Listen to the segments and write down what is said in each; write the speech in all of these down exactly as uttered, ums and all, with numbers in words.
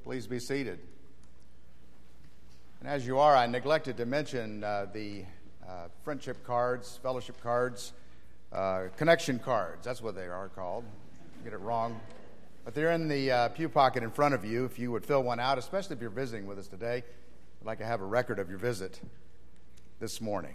Please be seated. And as you are, I neglected to mention uh, the uh, friendship cards, fellowship cards, uh, connection cards. That's what they are called. Get it wrong. But they're in the uh, pew pocket in front of you if you would fill one out, especially if you're visiting with us today. I'd like to have a record of your visit this morning.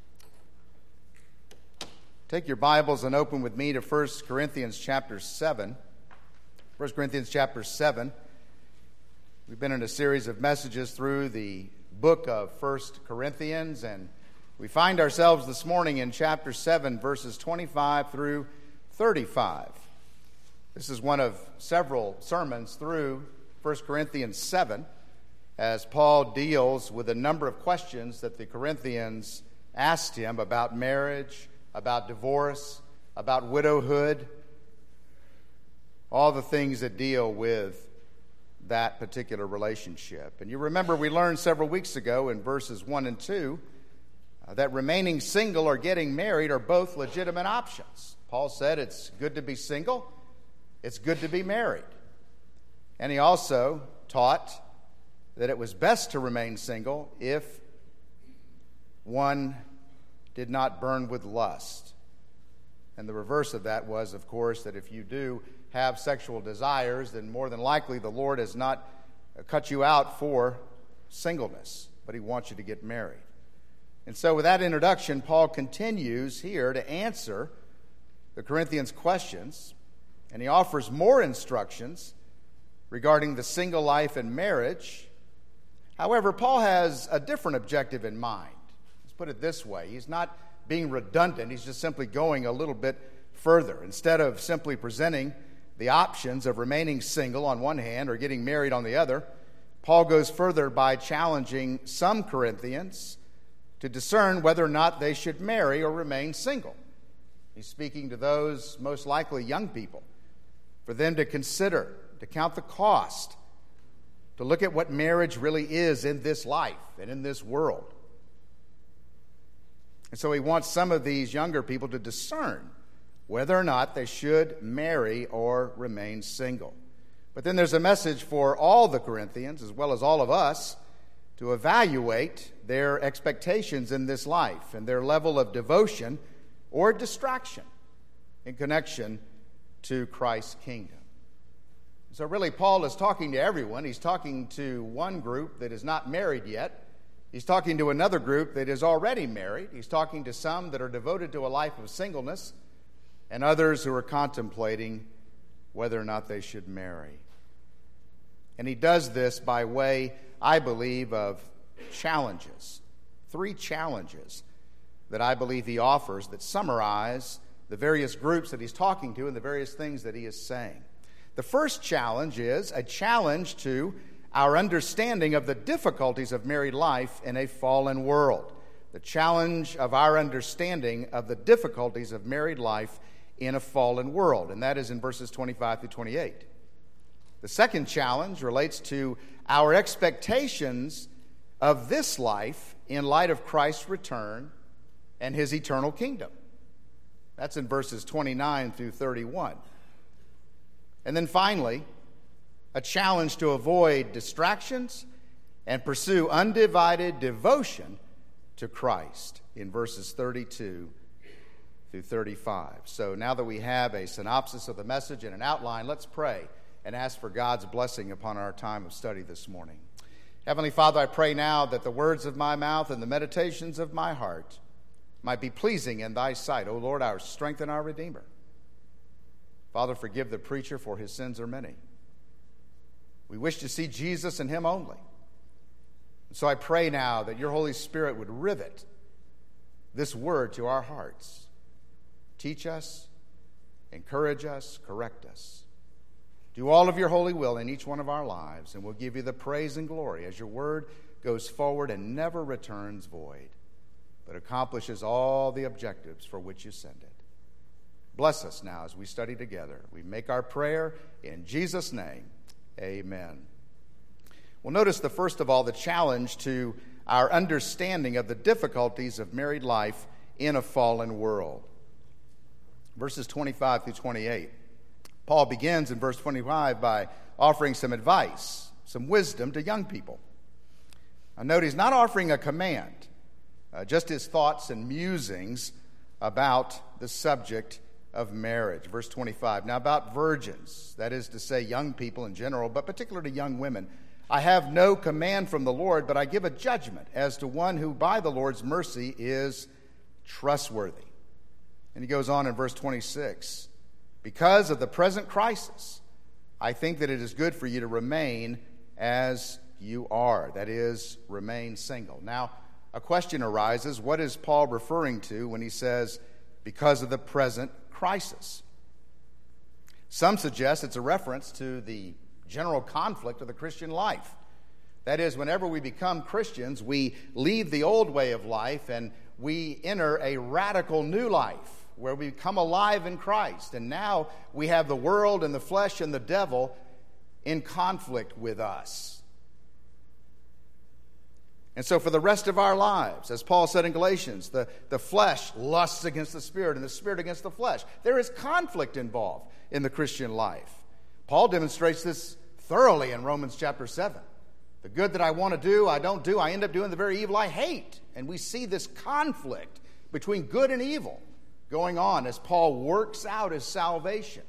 Take your Bibles and open with me to First Corinthians chapter seven. First Corinthians chapter seven. We've been in a series of messages through the book of First Corinthians, and we find ourselves this morning in chapter seven, verses twenty-five through thirty-five. This is one of several sermons through First Corinthians seven, as Paul deals with a number of questions that the Corinthians asked him about marriage, about divorce, about widowhood, all the things that deal with that particular relationship. And you remember we learned several weeks ago in verses one and two uh, that remaining single or getting married are both legitimate options. Paul said it's good to be single, it's good to be married. And he also taught that it was best to remain single if one did not burn with lust. And the reverse of that was, of course, that if you do have sexual desires, then more than likely the Lord has not cut you out for singleness, but he wants you to get married. And so with that introduction, Paul continues here to answer the Corinthians' questions, and he offers more instructions regarding the single life and marriage. However, Paul has a different objective in mind. Let's put it this way. He's not being redundant. He's just simply going a little bit further. Instead of simply presenting the options of remaining single on one hand or getting married on the other, Paul goes further by challenging some Corinthians to discern whether or not they should marry or remain single. He's speaking to those, most likely young people, for them to consider, to count the cost, to look at what marriage really is in this life and in this world. And so he wants some of these younger people to discern whether or not they should marry or remain single. But then there's a message for all the Corinthians, as well as all of us, to evaluate their expectations in this life and their level of devotion or distraction in connection to Christ's kingdom. So really, Paul is talking to everyone. He's talking to one group that is not married yet. He's talking to another group that is already married. He's talking to some that are devoted to a life of singleness, and others who are contemplating whether or not they should marry. And he does this by way, I believe, of challenges. Three challenges that I believe he offers that summarize the various groups that he's talking to and the various things that he is saying. The first challenge is a challenge to our understanding of the difficulties of married life in a fallen world. The challenge of our understanding of the difficulties of married life in a fallen world, and that is in verses twenty-five through twenty-eight. The second challenge relates to our expectations of this life in light of Christ's return and his eternal kingdom. That's in verses twenty-nine through thirty-one. And then finally, a challenge to avoid distractions and pursue undivided devotion to Christ in verses thirty-two through thirty-five. So now that we have a synopsis of the message and an outline, let's pray and ask for God's blessing upon our time of study this morning. Heavenly Father, I pray now that the words of my mouth and the meditations of my heart might be pleasing in thy sight, O Lord, our strength and our Redeemer. Father, forgive the preacher, for his sins are many. We wish to see Jesus and him only. So I pray now that your Holy Spirit would rivet this word to our hearts. Teach us, encourage us, correct us. Do all of your holy will in each one of our lives, and we'll give you the praise and glory as your word goes forward and never returns void, but accomplishes all the objectives for which you send it. Bless us now as we study together. We make our prayer in Jesus' name. Amen. Well, notice the first of all, the challenge to our understanding of the difficulties of married life in a fallen world. Verses twenty-five through twenty-eight. Paul begins in verse twenty-five by offering some advice some wisdom to young people. Now, note he's not offering a command, uh, just his thoughts and musings about the subject of marriage. Verse twenty-five, now about virgins, that is to say young people in general, but particularly to young women, I have no command from the Lord, but I give a judgment as to one who by the Lord's mercy is trustworthy. And he goes on in verse twenty-six, because of the present crisis, I think that it is good for you to remain as you are, that is, remain single. Now, a question arises, what is Paul referring to when he says, because of the present crisis? Some suggest it's a reference to the general conflict of the Christian life. That is, whenever we become Christians, we leave the old way of life and we enter a radical new life where we come alive in Christ. And now we have the world and the flesh and the devil in conflict with us. And so for the rest of our lives, as Paul said in Galatians, the, the flesh lusts against the spirit and the spirit against the flesh. There is conflict involved in the Christian life. Paul demonstrates this thoroughly in Romans chapter seven. The good that I want to do, I don't do. I end up doing the very evil I hate. And we see this conflict between good and evil going on as Paul works out his salvation.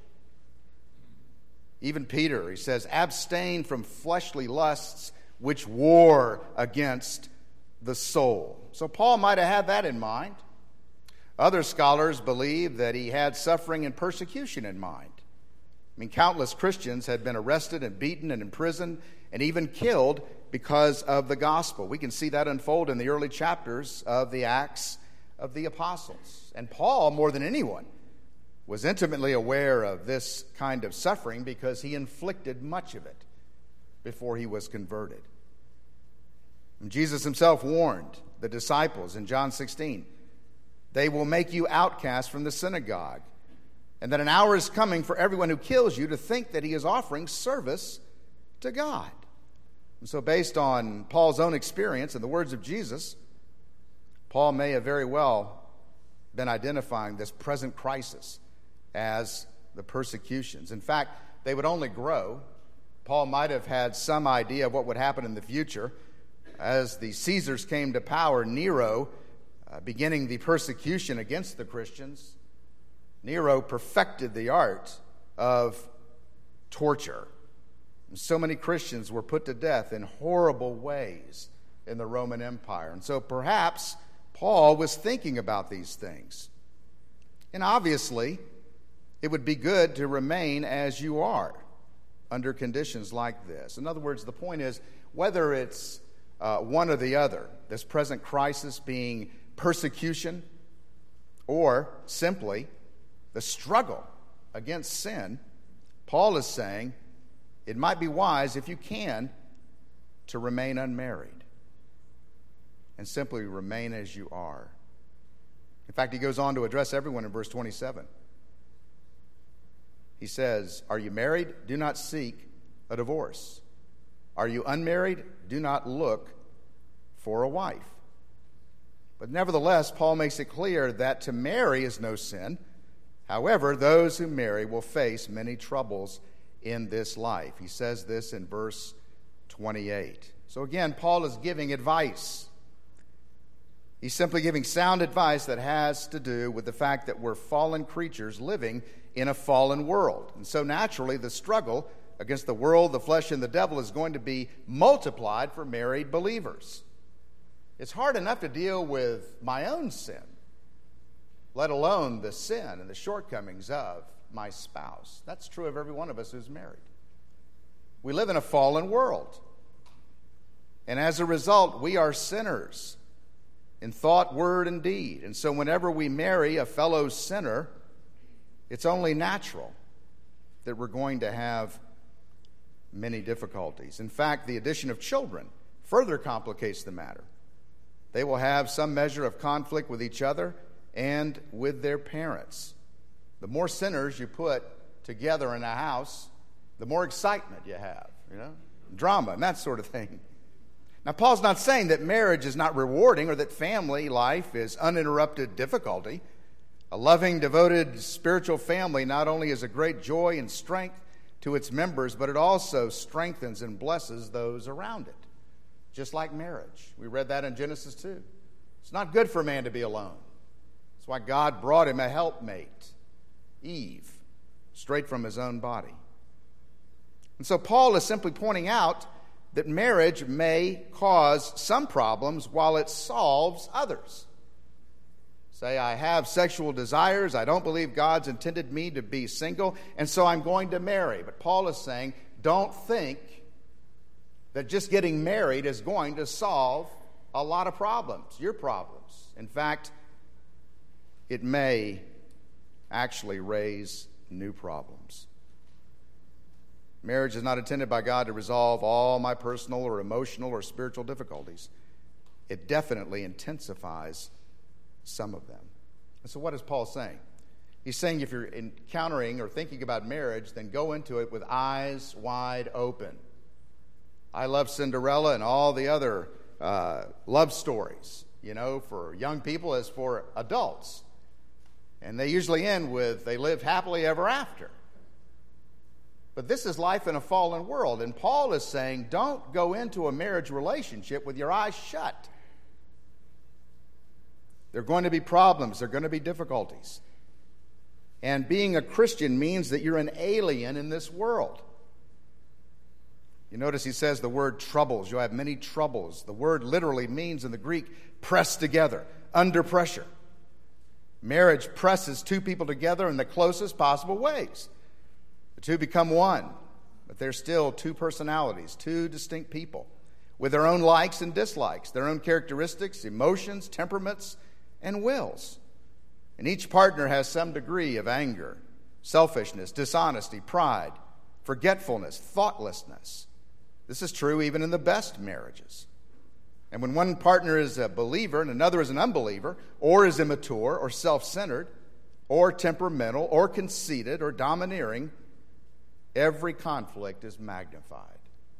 Even Peter, he says, abstain from fleshly lusts which war against the soul. So Paul might have had that in mind. Other scholars believe that he had suffering and persecution in mind. I mean, countless Christians had been arrested and beaten and imprisoned and even killed because of the gospel. We can see that unfold in the early chapters of the Acts of the Apostles. And Paul, more than anyone, was intimately aware of this kind of suffering because he inflicted much of it before he was converted. And Jesus himself warned the disciples in John sixteen, they will make you outcasts from the synagogue, and that an hour is coming for everyone who kills you to think that he is offering service to God. And so based on Paul's own experience and the words of Jesus, Paul may have very well been identifying this present crisis as the persecutions. In fact, they would only grow. Paul might have had some idea of what would happen in the future. As the Caesars came to power, Nero, uh, beginning the persecution against the Christians, Nero perfected the art of torture. And so many Christians were put to death in horrible ways in the Roman Empire. And so perhaps Paul was thinking about these things. And obviously, it would be good to remain as you are under conditions like this. In other words, the point is, whether it's uh, one or the other, this present crisis being persecution or simply the struggle against sin, Paul is saying it might be wise, if you can, to remain unmarried and simply remain as you are. In fact, he goes on to address everyone in verse twenty-seven. He says, are you married? Do not seek a divorce. Are you unmarried? Do not look for a wife. But nevertheless, Paul makes it clear that to marry is no sin. However, those who marry will face many troubles in this life. He says this in verse twenty-eight. So again, Paul is giving advice. He's simply giving sound advice that has to do with the fact that we're fallen creatures living in a fallen world. And so naturally, the struggle against the world, the flesh, and the devil is going to be multiplied for married believers. It's hard enough to deal with my own sin, let alone the sin and the shortcomings of my spouse. That's true of every one of us who's married. We live in a fallen world. And as a result, we are sinners in thought, word, and deed. And so whenever we marry a fellow sinner, it's only natural that we're going to have many difficulties. In fact, the addition of children further complicates the matter. They will have some measure of conflict with each other and with their parents. The more sinners you put together in a house, the more excitement you have, you know, drama and that sort of thing. Now, Paul's not saying that marriage is not rewarding or that family life is uninterrupted difficulty. A loving, devoted, spiritual family not only is a great joy and strength to its members, but it also strengthens and blesses those around it, just like marriage. We read that in Genesis two. It's not good for man to be alone. That's why God brought him a helpmate, Eve, straight from his own body. And so Paul is simply pointing out that marriage may cause some problems while it solves others. Say, I have sexual desires, I don't believe God's intended me to be single, and so I'm going to marry. But Paul is saying, don't think that just getting married is going to solve a lot of problems, your problems. In fact, it may actually raise new problems. Marriage is not intended by God to resolve all my personal or emotional or spiritual difficulties. It definitely intensifies some of them. And so what is Paul saying? He's saying if you're encountering or thinking about marriage, then go into it with eyes wide open. I love Cinderella and all the other uh, love stories, you know, for young people as for adults. And they usually end with, they lived happily ever after. But this is life in a fallen world. And Paul is saying, don't go into a marriage relationship with your eyes shut. There are going to be problems. There are going to be difficulties. And being a Christian means that you're an alien in this world. You notice he says the word troubles. You'll have many troubles. The word literally means in the Greek, pressed together, under pressure. Marriage presses two people together in the closest possible ways. The two become one, but they're still two personalities, two distinct people, with their own likes and dislikes, their own characteristics, emotions, temperaments, and wills. And each partner has some degree of anger, selfishness, dishonesty, pride, forgetfulness, thoughtlessness. This is true even in the best marriages. And when one partner is a believer and another is an unbeliever, or is immature, or self-centered, or temperamental, or conceited, or domineering, every conflict is magnified.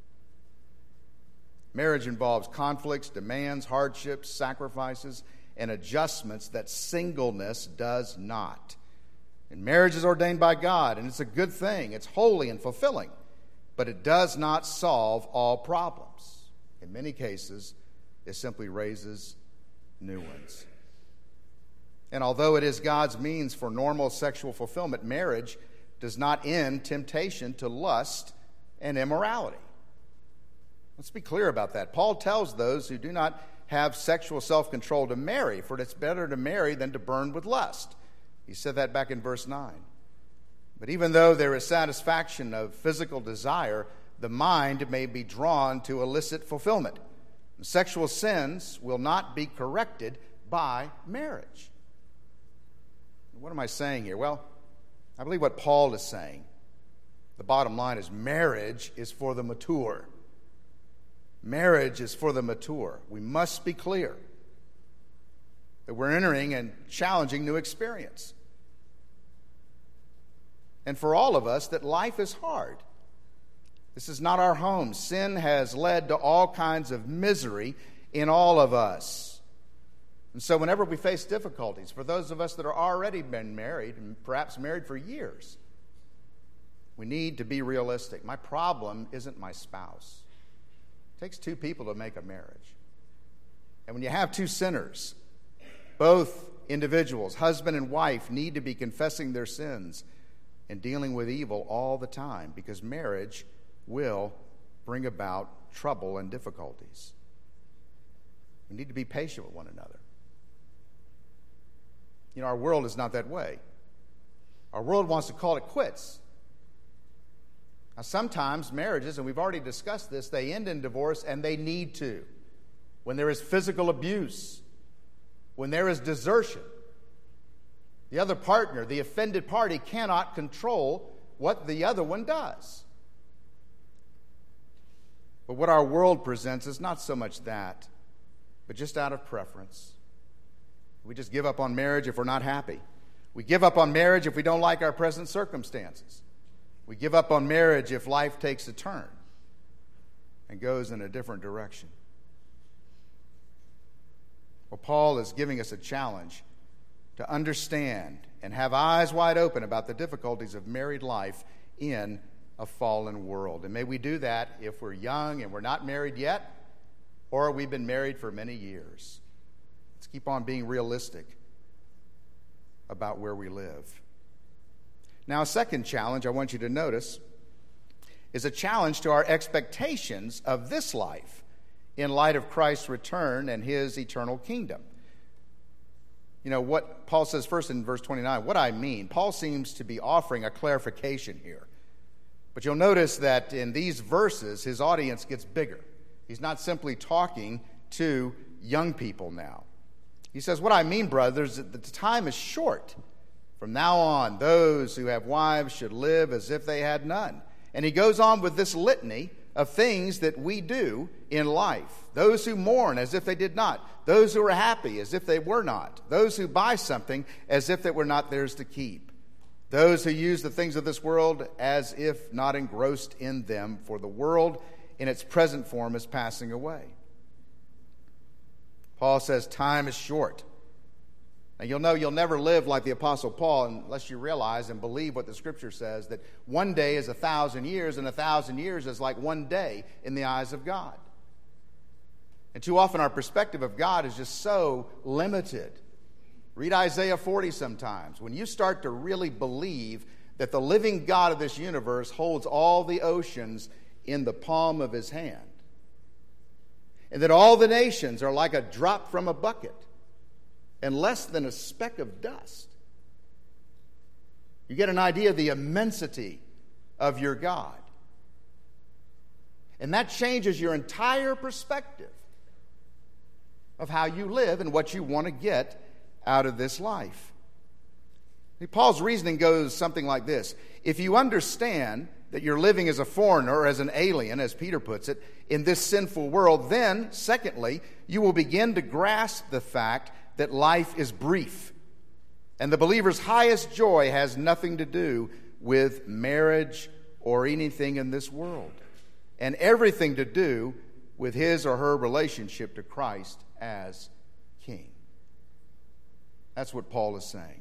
Marriage involves conflicts, demands, hardships, sacrifices, and adjustments that singleness does not. And marriage is ordained by God, and it's a good thing. It's holy and fulfilling, but it does not solve all problems. In many cases, it simply raises new ones. And although it is God's means for normal sexual fulfillment, marriage does not end temptation to lust and immorality. Let's be clear about that. Paul tells those who do not have sexual self-control to marry, for it's better to marry than to burn with lust. He said that back in verse nine. But even though there is satisfaction of physical desire, the mind may be drawn to illicit fulfillment. Sexual sins will not be corrected by marriage. What am I saying here? Well, I believe what Paul is saying, the bottom line is marriage is for the mature. Marriage is for the mature. We must be clear that we're entering a challenging new experience. And for all of us, that life is hard. This is not our home. Sin has led to all kinds of misery in all of us. And so whenever we face difficulties, for those of us that are already been married, and perhaps married for years, we need to be realistic. My problem isn't my spouse. It takes two people to make a marriage. And when you have two sinners, both individuals, husband and wife, need to be confessing their sins and dealing with evil all the time, because marriage will bring about trouble and difficulties. We need to be patient with one another. You know, our world is not that way. Our world wants to call it quits. Now, sometimes marriages, and we've already discussed this, they end in divorce, and they need to. When there is physical abuse, when there is desertion, the other partner, the offended party, cannot control what the other one does. But what our world presents is not so much that, but just out of preference. We just give up on marriage if we're not happy. We give up on marriage if we don't like our present circumstances. We give up on marriage if life takes a turn and goes in a different direction. Well, Paul is giving us a challenge to understand and have eyes wide open about the difficulties of married life in a fallen world. And may we do that if we're young and we're not married yet, or we've been married for many years. Let's keep on being realistic about where we live. Now, a second challenge I want you to notice is a challenge to our expectations of this life in light of Christ's return and his eternal kingdom. You know, what Paul says first in verse twenty-nine, what I mean, Paul seems to be offering a clarification here. But you'll notice that in these verses, his audience gets bigger. He's not simply talking to young people now. He says, what I mean, brothers, that the time is short. From now on, those who have wives should live as if they had none. And he goes on with this litany of things that we do in life. Those who mourn as if they did not. Those who are happy as if they were not. Those who buy something as if it were not theirs to keep. Those who use the things of this world as if not engrossed in them, for the world in its present form is passing away. Paul says time is short. And you'll know you'll never live like the Apostle Paul unless you realize and believe what the Scripture says, that one day is a thousand years, and a thousand years is like one day in the eyes of God. And too often our perspective of God is just so limited. Read Isaiah forty sometimes. When you start to really believe that the living God of this universe holds all the oceans in the palm of his hand, and that all the nations are like a drop from a bucket, and less than a speck of dust, you get an idea of the immensity of your God. And that changes your entire perspective of how you live and what you want to get out of this life. See, Paul's reasoning goes something like this. If you understand that you're living as a foreigner or as an alien, as Peter puts it, in this sinful world, then, secondly, you will begin to grasp the fact that life is brief. And the believer's highest joy has nothing to do with marriage or anything in this world, and everything to do with his or her relationship to Christ as King. That's what Paul is saying.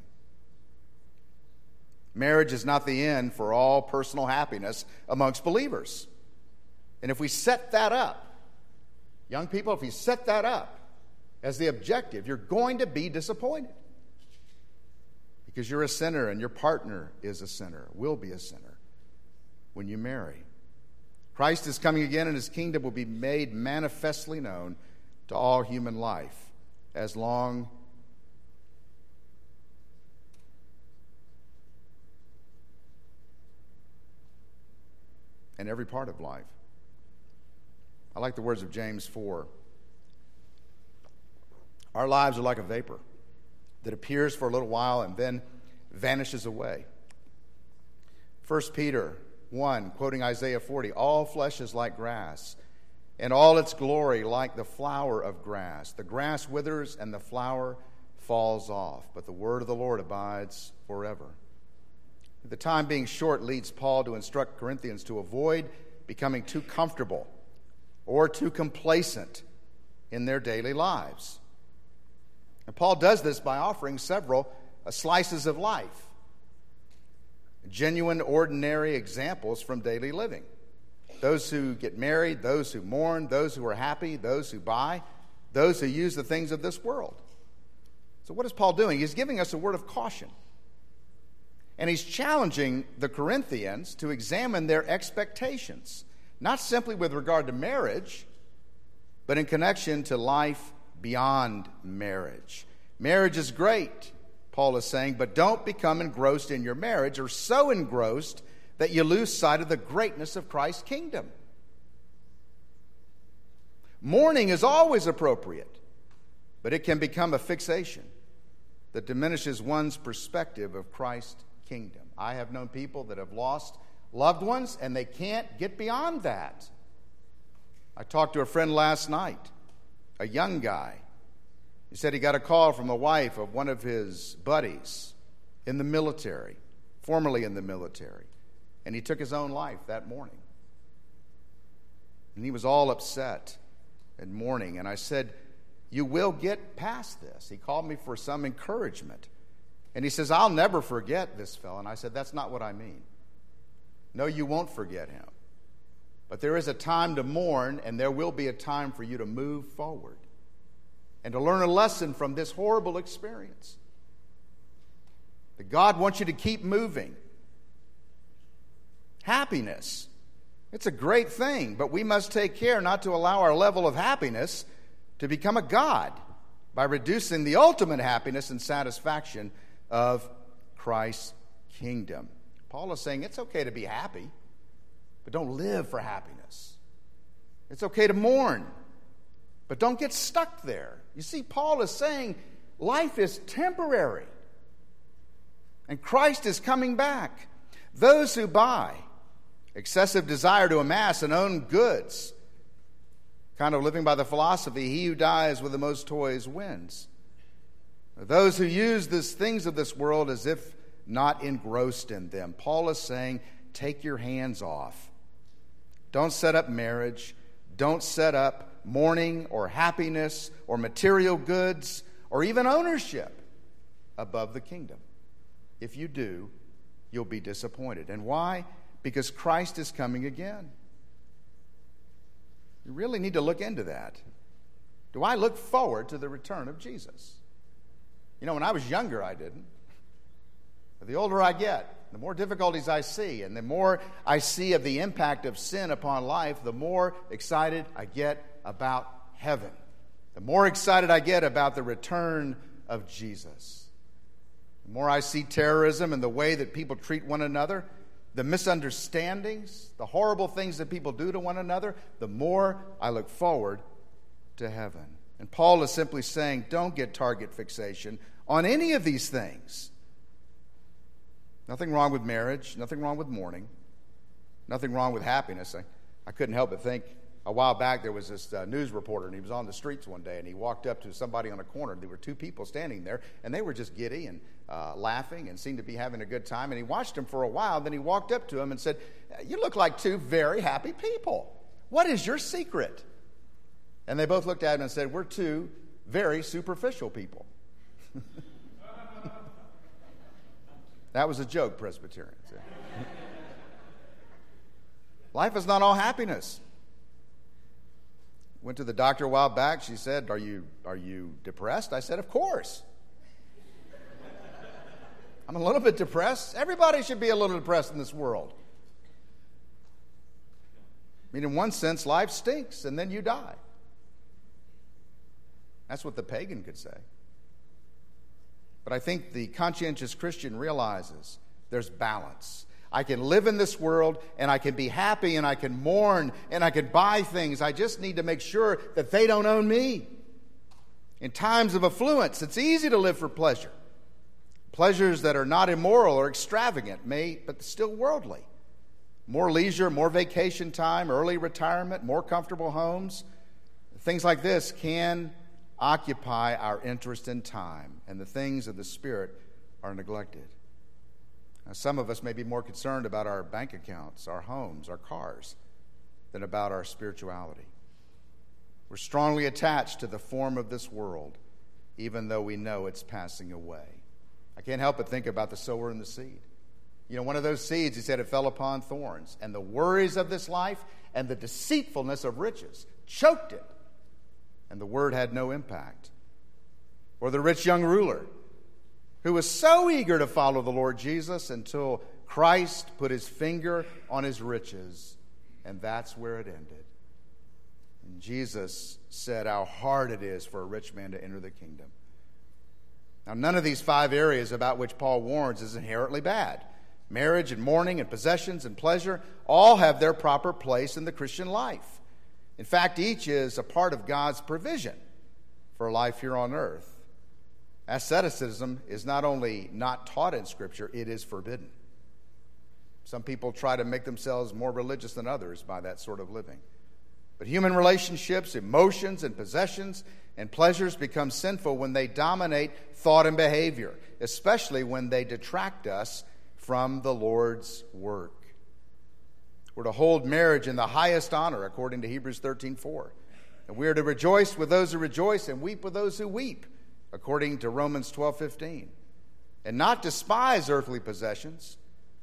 Marriage is not the end for all personal happiness amongst believers. And if we set that up, young people, if we set that up as the objective, you're going to be disappointed. Because you're a sinner and your partner is a sinner, will be a sinner when you marry. Christ is coming again, and his kingdom will be made manifestly known to all human life as long and every part of life. I like the words of James four. Our lives are like a vapor that appears for a little while and then vanishes away. First Peter one, quoting Isaiah forty, all flesh is like grass, and all its glory like the flower of grass. The grass withers and the flower falls off, but the word of the Lord abides forever. The time being short leads Paul to instruct Corinthians to avoid becoming too comfortable or too complacent in their daily lives. And Paul does this by offering several uh, slices of life, genuine, ordinary examples from daily living. Those who get married, those who mourn, those who are happy, those who buy, those who use the things of this world. So what is Paul doing? He's giving us a word of caution. And he's challenging the Corinthians to examine their expectations, not simply with regard to marriage, but in connection to life beyond marriage. Marriage is great, Paul is saying, but don't become engrossed in your marriage, or so engrossed that you lose sight of the greatness of Christ's kingdom. Mourning is always appropriate, but it can become a fixation that diminishes one's perspective of Christ's kingdom. I have known people that have lost loved ones, and they can't get beyond that. I talked to a friend last night, a young guy. He said he got a call from the wife of one of his buddies in the military, formerly in the military, and he took his own life that morning. And he was all upset and mourning, and I said, you will get past this. He called me for some encouragement. And he says, I'll never forget this fellow. And I said, that's not what I mean. No, you won't forget him. But there is a time to mourn, and there will be a time for you to move forward and to learn a lesson from this horrible experience. That God wants you to keep moving. Happiness. It's a great thing, but we must take care not to allow our level of happiness to become a god by reducing the ultimate happiness and satisfaction of Christ's kingdom. Paul is saying it's okay to be happy, but don't live for happiness. It's okay to mourn, but don't get stuck there. You see, Paul is saying life is temporary, and Christ is coming back. Those who buy excessive desire to amass and own goods, kind of living by the philosophy, he who dies with the most toys wins. Those who use the things of this world as if not engrossed in them. Paul is saying, take your hands off. Don't set up marriage. Don't set up mourning or happiness or material goods or even ownership above the kingdom. If you do, you'll be disappointed. And why? Because Christ is coming again. You really need to look into that. Do I look forward to the return of Jesus? You know, when I was younger, I didn't. But the older I get, the more difficulties I see, and the more I see of the impact of sin upon life, the more excited I get about heaven. The more excited I get about the return of Jesus. The more I see terrorism and the way that people treat one another, the misunderstandings, the horrible things that people do to one another, the more I look forward to heaven. And Paul is simply saying, don't get target fixation on any of these things. Nothing wrong with marriage, nothing wrong with mourning, nothing wrong with happiness. I, I couldn't help but think, a while back there was this uh, news reporter, and he was on the streets one day, and he walked up to somebody on a corner, and there were two people standing there, and they were just giddy and uh, laughing and seemed to be having a good time, and he watched them for a while, then he walked up to them and said, you look like two very happy people. What is your secret? And they both looked at him and said, we're two very superficial people. That was a joke, Presbyterians. Life is not all happiness. Went to the doctor a while back. She said, are you, are you depressed? I said, of course. I'm a little bit depressed. Everybody should be a little depressed in this world. I mean, in one sense, life stinks, and then you die. That's what the pagan could say. But I think the conscientious Christian realizes there's balance. I can live in this world, and I can be happy, and I can mourn, and I can buy things. I just need to make sure that they don't own me. In times of affluence, it's easy to live for pleasure. Pleasures that are not immoral or extravagant, may, but still worldly. More leisure, more vacation time, early retirement, more comfortable homes. Things like this can occupy our interest in time, and the things of the Spirit are neglected. Now, some of us may be more concerned about our bank accounts, our homes, our cars, than about our spirituality. We're strongly attached to the form of this world, even though we know it's passing away. I can't help but think about the sower and the seed. You know, one of those seeds, he said, it fell upon thorns, and the worries of this life and the deceitfulness of riches choked it, and the word had no impact. Or the rich young ruler, who was so eager to follow the Lord Jesus until Christ put his finger on his riches, and that's where it ended. And Jesus said how hard it is for a rich man to enter the kingdom. Now, none of these five areas about which Paul warns is inherently bad. Marriage and mourning and possessions and pleasure all have their proper place in the Christian life. In fact, each is a part of God's provision for life here on earth. Asceticism is not only not taught in Scripture, it is forbidden. Some people try to make themselves more religious than others by that sort of living. But human relationships, emotions, and possessions and pleasures become sinful when they dominate thought and behavior, especially when they detract us from the Lord's work. We're to hold marriage in the highest honor, according to Hebrews thirteen four. And we are to rejoice with those who rejoice and weep with those who weep, according to Romans twelve fifteen. And not despise earthly possessions,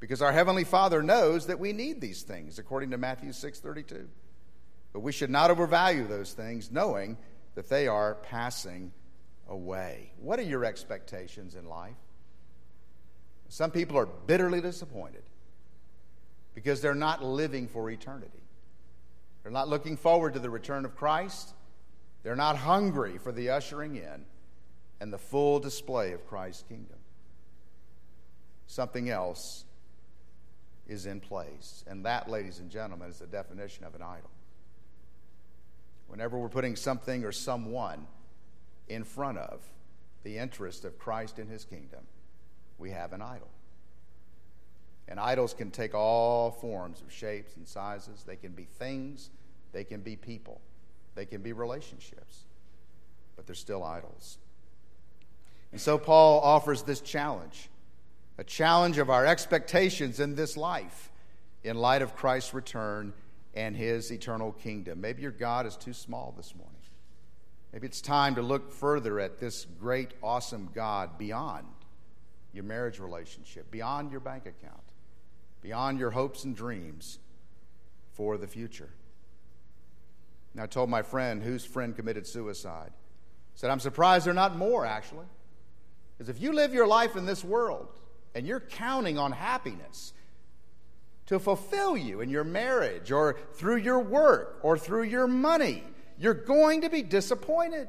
because our Heavenly Father knows that we need these things, according to Matthew six thirty-two. But we should not overvalue those things, knowing that they are passing away. What are your expectations in life? Some people are bitterly disappointed because they're not living for eternity. They're not looking forward to the return of Christ. They're not hungry for the ushering in and the full display of Christ's kingdom. Something else is in place. And that, ladies and gentlemen, is the definition of an idol. Whenever we're putting something or someone in front of the interest of Christ and his kingdom, we have an idol. And idols can take all forms of shapes and sizes. They can be things. They can be people. They can be relationships. But they're still idols. And so Paul offers this challenge, a challenge of our expectations in this life in light of Christ's return and his eternal kingdom. Maybe your God is too small this morning. Maybe it's time to look further at this great, awesome God beyond your marriage relationship, beyond your bank account, beyond your hopes and dreams for the future. And I told my friend whose friend committed suicide, I said, I'm surprised there are not more, actually. Because if you live your life in this world and you're counting on happiness to fulfill you in your marriage or through your work or through your money, you're going to be disappointed.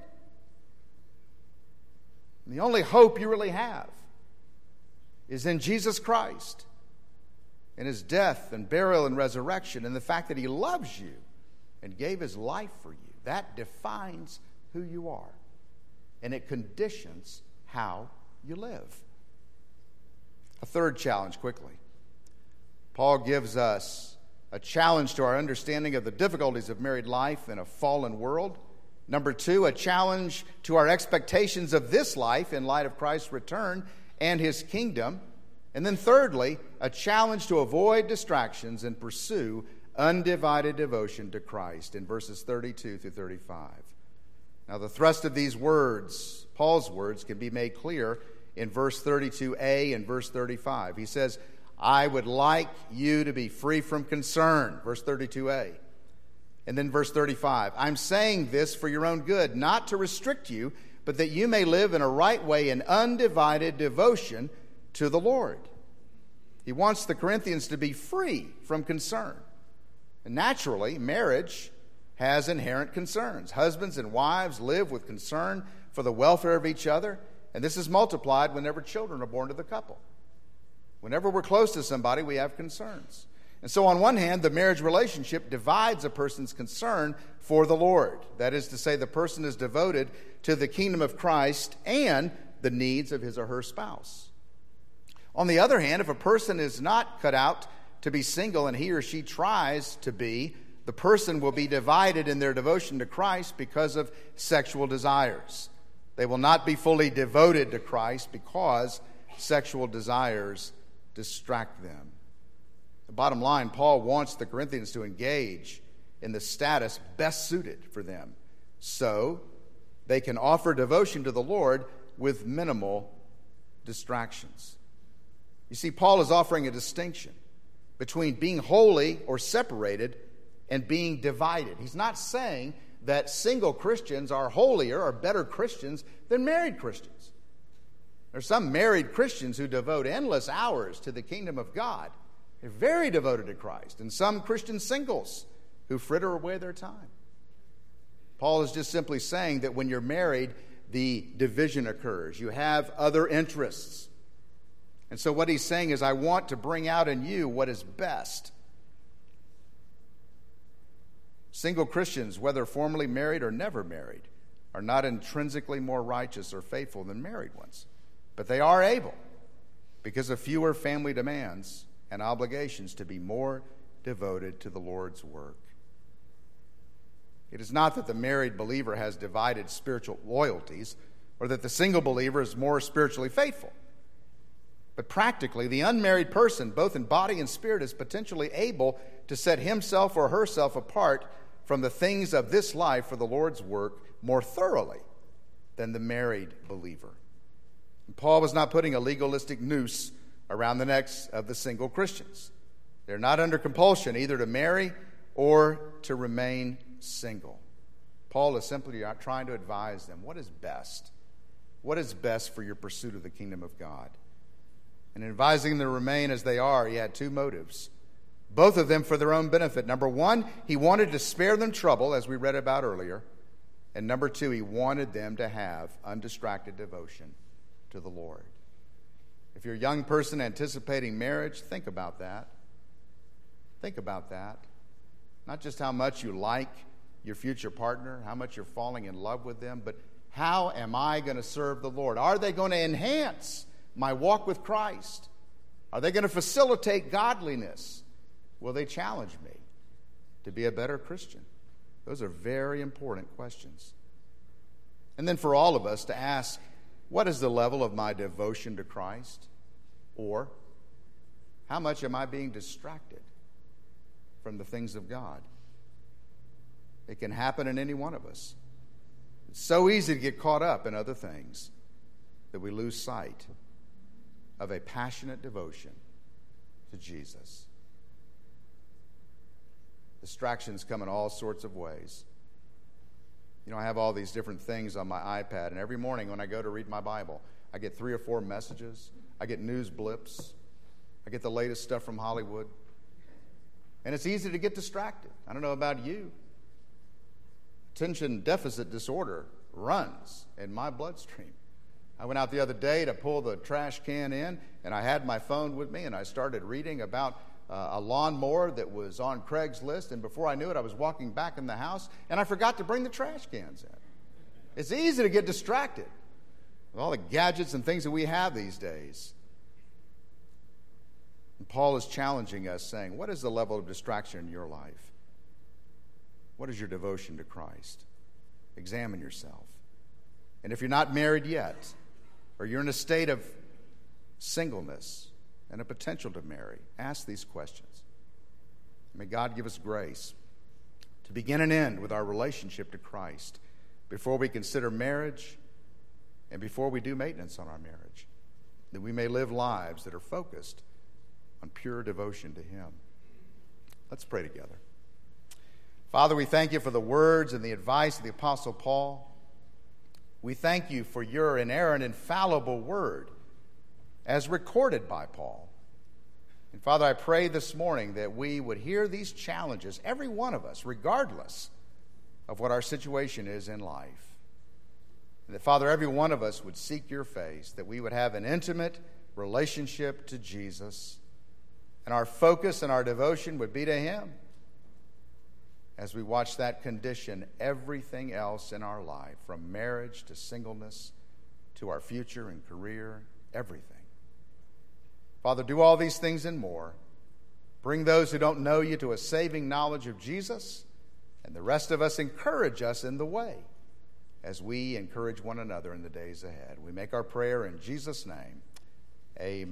And the only hope you really have is in Jesus Christ and his death and burial and resurrection and the fact that he loves you and gave his life for you. That defines who you are, and it conditions how you live. A third challenge, quickly. Paul gives us a challenge to our understanding of the difficulties of married life in a fallen world. Number two, a challenge to our expectations of this life in light of Christ's return and his kingdom. And then thirdly, a challenge to avoid distractions and pursue undivided devotion to Christ in verses thirty-two through thirty-five. Now, the thrust of these words, Paul's words, can be made clear in verse thirty-two a and verse thirty-five. He says, I would like you to be free from concern, verse thirty-two a. And then verse thirty-five, I'm saying this for your own good, not to restrict you, but that you may live in a right way in undivided devotion to the Lord. He wants the Corinthians to be free from concern. And naturally, marriage has inherent concerns. Husbands and wives live with concern for the welfare of each other, and this is multiplied whenever children are born to the couple. Whenever we're close to somebody, we have concerns. And so on one hand, the marriage relationship divides a person's concern for the Lord. That is to say, the person is devoted to the kingdom of Christ and the needs of his or her spouse. On the other hand, if a person is not cut out to be single and he or she tries to be, the person will be divided in their devotion to Christ because of sexual desires. They will not be fully devoted to Christ because sexual desires distract them. The bottom line, Paul wants the Corinthians to engage in the status best suited for them, so they can offer devotion to the Lord with minimal distractions. You see, Paul is offering a distinction between being holy or separated and being divided. He's not saying that single Christians are holier or better Christians than married Christians. There are some married Christians who devote endless hours to the kingdom of God. They're very devoted to Christ. And some Christian singles who fritter away their time. Paul is just simply saying that when you're married, the division occurs. You have other interests. And so what he's saying is, I want to bring out in you what is best. Single Christians, whether formerly married or never married, are not intrinsically more righteous or faithful than married ones. But they are able, because of fewer family demands and obligations, to be more devoted to the Lord's work. It is not that the married believer has divided spiritual loyalties or that the single believer is more spiritually faithful. But practically, the unmarried person, both in body and spirit, is potentially able to set himself or herself apart from the things of this life for the Lord's work more thoroughly than the married believer. And Paul was not putting a legalistic noose around the necks of the single Christians. They're not under compulsion either to marry or to remain single. Paul is simply trying to advise them what is best. What is best for your pursuit of the kingdom of God? And in advising them to remain as they are, he had two motives, both of them for their own benefit. Number one, he wanted to spare them trouble, as we read about earlier. And number two, he wanted them to have undistracted devotion to the Lord. If you're a young person anticipating marriage, think about that. Think about that. Not just how much you like your future partner, how much you're falling in love with them, but how am I going to serve the Lord? Are they going to enhance my walk with Christ? Are they going to facilitate godliness? Will they challenge me to be a better Christian? Those are very important questions. And then for all of us to ask, what is the level of my devotion to Christ? Or, how much am I being distracted from the things of God? It can happen in any one of us. It's so easy to get caught up in other things that we lose sight of a passionate devotion to Jesus. Distractions come in all sorts of ways. You know, I have all these different things on my iPad, and every morning when I go to read my Bible, I get three or four messages. I get news blips. I get the latest stuff from Hollywood. And it's easy to get distracted. I don't know about you. Attention deficit disorder runs in my bloodstream. I went out the other day to pull the trash can in, and I had my phone with me, and I started reading about uh, a lawnmower that was on Craigslist, and before I knew it, I was walking back in the house, and I forgot to bring the trash cans in. It's easy to get distracted with all the gadgets and things that we have these days. And Paul is challenging us, saying, what is the level of distraction in your life? What is your devotion to Christ? Examine yourself. And if you're not married yet, or you're in a state of singleness and a potential to marry, ask these questions. May God give us grace to begin and end with our relationship to Christ before we consider marriage and before we do maintenance on our marriage, that we may live lives that are focused on pure devotion to Him. Let's pray together. Father, we thank you for the words and the advice of the Apostle Paul. We thank you for your inerrant, infallible word as recorded by Paul. And Father, I pray this morning that we would hear these challenges, every one of us, regardless of what our situation is in life. And that, Father, every one of us would seek your face, that we would have an intimate relationship to Jesus, and our focus and our devotion would be to Him. As we watch that condition everything else in our life, from marriage to singleness to our future and career, everything. Father, do all these things and more. Bring those who don't know you to a saving knowledge of Jesus, and the rest of us encourage us in the way as we encourage one another in the days ahead. We make our prayer in Jesus' name. Amen.